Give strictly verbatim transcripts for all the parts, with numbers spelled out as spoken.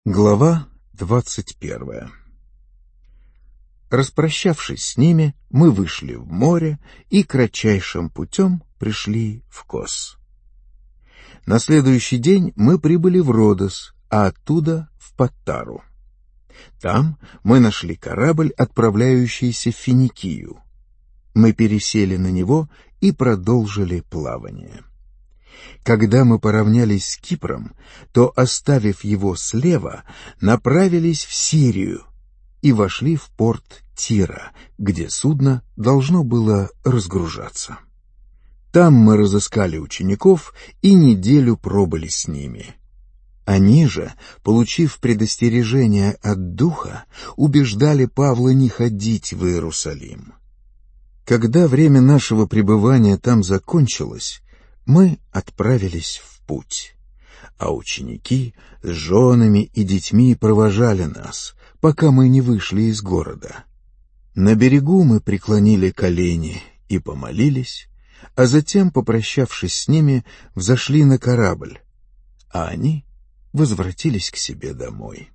Глава двадцать первая. Распрощавшись с ними, мы вышли в море и кратчайшим путем пришли в Кос. На следующий день мы прибыли в Родос, а оттуда в Паттару. Там мы нашли корабль, отправляющийся в Финикию. Мы пересели на него и продолжили плавание. Когда мы поравнялись с Кипром, то, оставив его слева, направились в Сирию и вошли в порт Тира, где судно должно было разгружаться. Там мы разыскали учеников и неделю пробыли с ними. Они же, получив предостережение от Духа, убеждали Павла не ходить в Иерусалим. Когда время нашего пребывания там закончилось, мы отправились в путь, а ученики с женами и детьми провожали нас, пока мы не вышли из города. На берегу мы преклонили колени и помолились, а затем, попрощавшись с ними, взошли на корабль, а они возвратились к себе домой.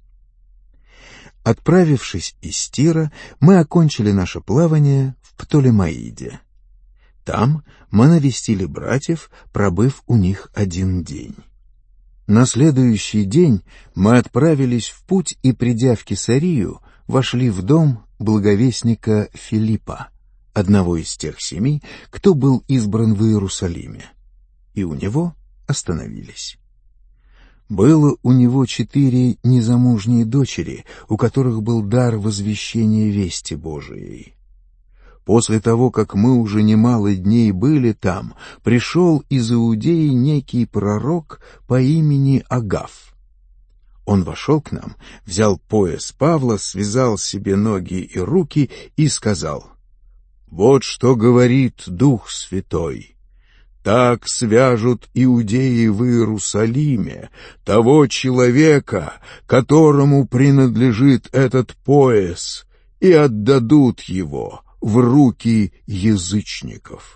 Отправившись из Тира, мы окончили наше плавание в Птолемаиде. Там мы навестили братьев, пробыв у них один день. На следующий день мы отправились в путь и, придя в Кесарию, вошли в дом благовестника Филиппа, одного из тех семи, кто был избран в Иерусалиме, и у него остановились. Было у него четыре незамужние дочери, у которых был дар возвещения вести Божией. После того, как мы уже немало дней были там, пришел из Иудеи некий пророк по имени Агаф. Он вошел к нам, взял пояс Павла, связал себе ноги и руки и сказал: «Вот что говорит Дух Святой. Так свяжут иудеи в Иерусалиме того человека, которому принадлежит этот пояс, и отдадут его в руки язычников».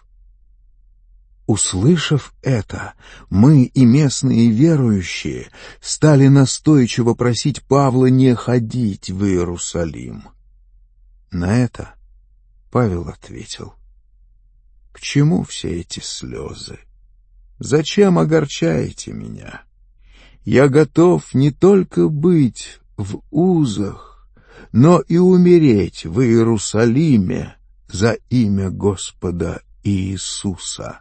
Услышав это, мы и местные верующие стали настойчиво просить Павла не ходить в Иерусалим. На это Павел ответил: «К чему все эти слезы? Зачем огорчаете меня? Я готов не только быть в узах, но и умереть в Иерусалиме за имя Господа Иисуса».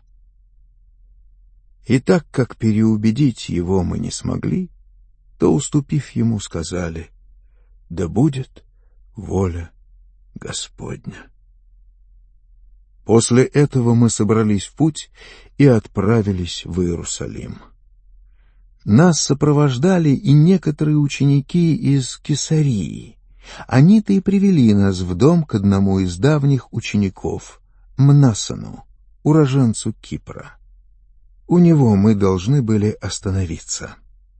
И так как переубедить его мы не смогли, то, уступив ему, сказали: «Да будет воля Господня». После этого мы собрались в путь и отправились в Иерусалим. Нас сопровождали и некоторые ученики из Кесарии. Они-то и привели нас в дом к одному из давних учеников, Мнасону, уроженцу Кипра. У него мы должны были остановиться.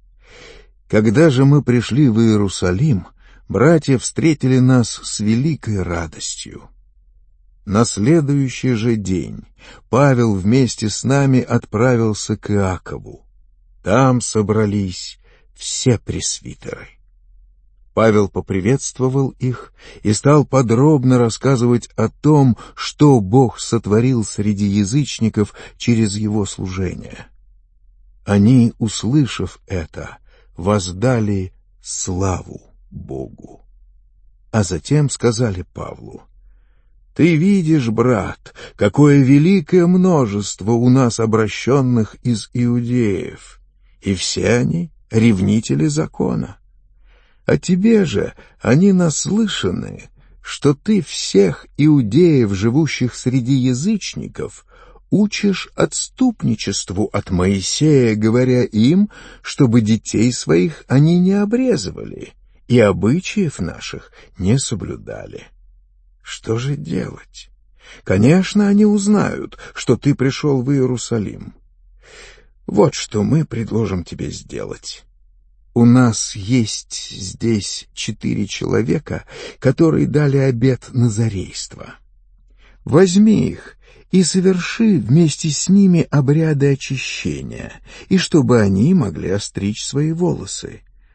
Когда же мы пришли в Иерусалим, братья встретили нас с великой радостью. На следующий же день Павел вместе с нами отправился к Иакову. Там собрались все пресвитеры. Павел поприветствовал их и стал подробно рассказывать о том, что Бог сотворил среди язычников через его служение. Они, услышав это, воздали славу Богу. А затем сказали Павлу: «Ты видишь, брат, какое великое множество у нас обращенных из иудеев, и все они ревнители закона. А тебе же они наслышаны, что ты всех иудеев, живущих среди язычников, учишь отступничеству от Моисея, говоря им, чтобы детей своих они не обрезывали и обычаев наших не соблюдали. Что же делать? Конечно, они узнают, что ты пришел в Иерусалим. Вот что мы предложим тебе сделать. У нас есть здесь четыре человека, которые дали обет назарейства. Возьми их и соверши вместе с ними обряды очищения, и чтобы они могли остричь свои волосы,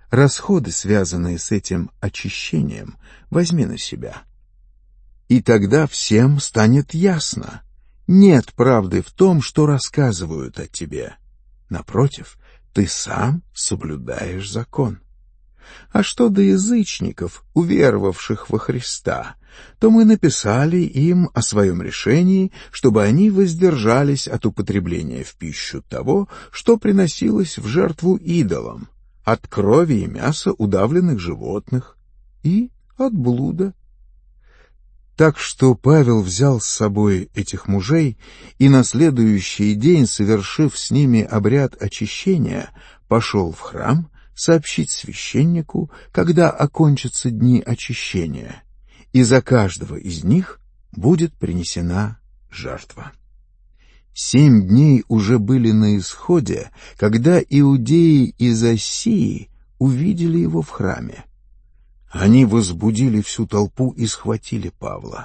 Расходы, связанные с этим очищением, возьми на себя. И тогда всем станет ясно: нет правды в том, что рассказывают о тебе. Напротив, ты сам соблюдаешь закон. А что до язычников, уверовавших во Христа, то мы написали им о своем решении, чтобы они воздержались от употребления в пищу того, что приносилось в жертву идолам, от крови и мяса удавленных животных и от блуда. Так что Павел взял с собой этих мужей и на следующий день, совершив с ними обряд очищения, пошел в храм сообщить священнику, когда окончатся дни очищения, и за каждого из них будет принесена жертва. Семь дней уже были на исходе, когда иудеи из Асии увидели его в храме. Они возбудили всю толпу и схватили Павла.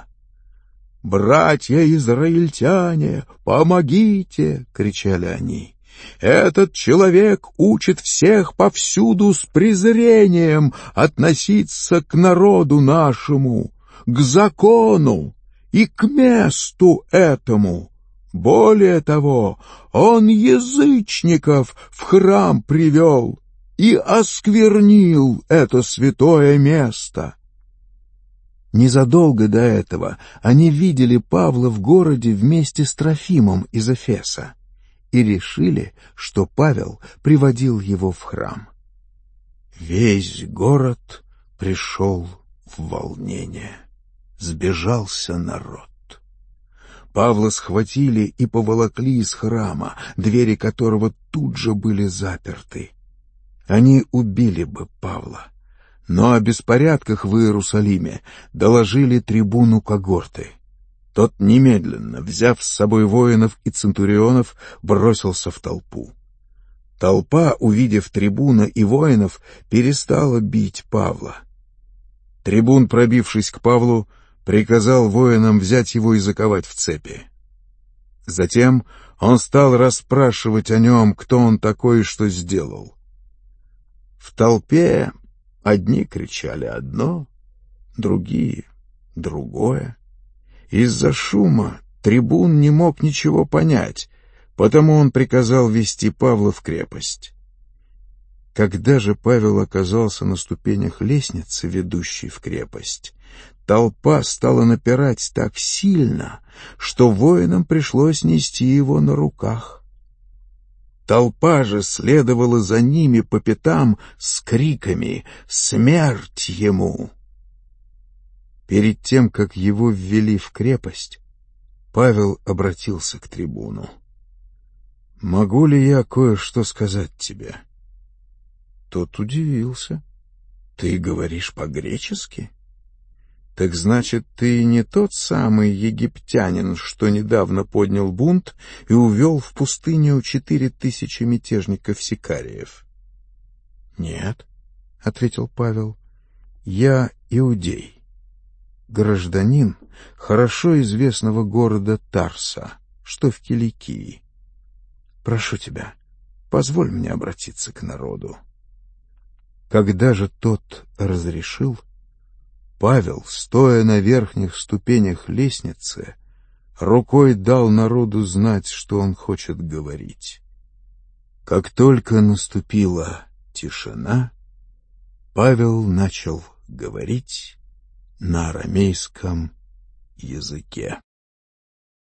«Братья-израильтяне, помогите!» — кричали они. «Этот человек учит всех повсюду с презрением относиться к народу нашему, к закону и к месту этому. Более того, он язычников в храм привел и осквернил это святое место». Незадолго до этого они видели Павла в городе вместе с Трофимом из Эфеса и решили, что Павел приводил его в храм. Весь город пришел в волнение. Сбежался народ. Павла схватили и поволокли из храма, двери которого тут же были заперты. Они убили бы Павла, но о беспорядках в Иерусалиме доложили трибуну когорты. Тот немедленно, взяв с собой воинов и центурионов, бросился в толпу. Толпа, увидев трибуна и воинов, перестала бить Павла. Трибун, пробившись к Павлу, приказал воинам взять его и заковать в цепи. Затем он стал расспрашивать о нем, кто он такой и что сделал. В толпе одни кричали одно, другие — другое. Из-за шума трибун не мог ничего понять, потому он приказал вести Павла в крепость. Когда же Павел оказался на ступенях лестницы, ведущей в крепость, толпа стала напирать так сильно, что воинам пришлось нести его на руках. Толпа же следовала за ними по пятам с криками «Смерть ему!». Перед тем, как его ввели в крепость, Павел обратился к трибуну. «Могу ли я кое-что сказать тебе?» Тот удивился. «Ты говоришь по-гречески? Так значит, ты не тот самый египтянин, что недавно поднял бунт и увел в пустыню четыре тысячи мятежников-сикариев?» «Нет», — ответил Павел, — «я иудей, гражданин хорошо известного города Тарса, что в Киликии. Прошу тебя, позволь мне обратиться к народу». Когда же тот разрешил, Павел, стоя на верхних ступенях лестницы, рукой дал народу знать, что он хочет говорить. Как только наступила тишина, Павел начал говорить на арамейском языке.